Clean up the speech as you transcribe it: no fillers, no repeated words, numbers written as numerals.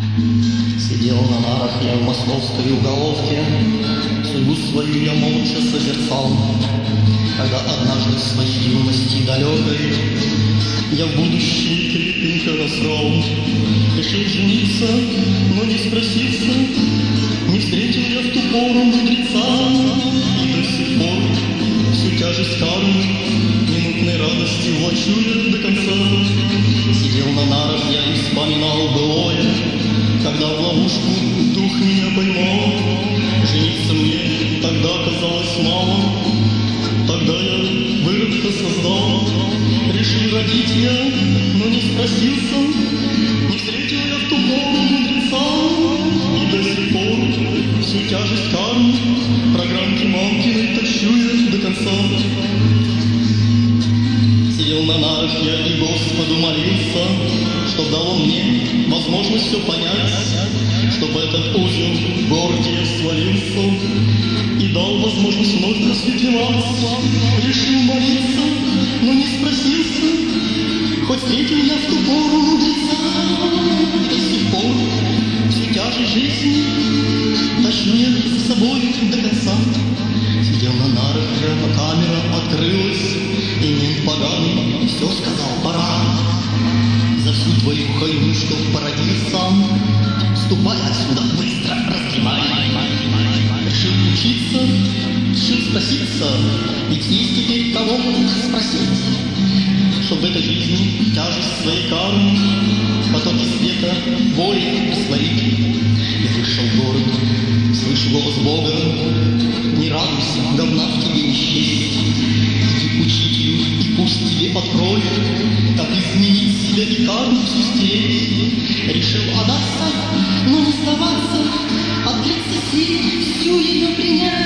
Сидел на нарах я в московской уголовке, судьбу свою я молча созерцал, когда однажды в своей юности далекой я в будущее крепенько насрал. Решил жениться, но не спросился, не встретил я в ту пору мудреца, и до сих пор всю тяжесть кармы минутной радости влачу я до конца. Сидел на нарах я и вспоминал былое, когда в ловушку дух меня поймал. Жениться мне тогда казалось мало, тогда я выродка создал. Решил родить я, но не спросился, не встретил я в ту пору мудреца, и до сих пор всю тяжесть кармы программки мамкиной тащу я до конца. Сидел на нарах я и Господу молился, чтоб дал он мне возможность все понять, чтобы этот узел гордия свалился и дал возможность вновь просветлеваться. Решил молиться, но не спросился, хоть встретил я в ту пору мудреца, и до сих пор всю тяжесть жизни тащу я за собой до конца. Сидел на нарах я, а камера открылась, и мент поганый все сказал: пора. За всю твою хойню, что породил сам, ступай отсюда, быстро разгребай. Решил учиться, решил спроситься, ведь есть теперь кого спросить, чтоб в этой жизни тяжесть своей кармы потоки света волей растворить. Я вышел в город, слышу голос Бога: не радуйся, говна в тебе не счесть. Иди к учителю, и пусть тебе откроет, как изменить себя и карму всю стереть. Решил отдаться, но не сдаваться, открыться силе, всю ее принять.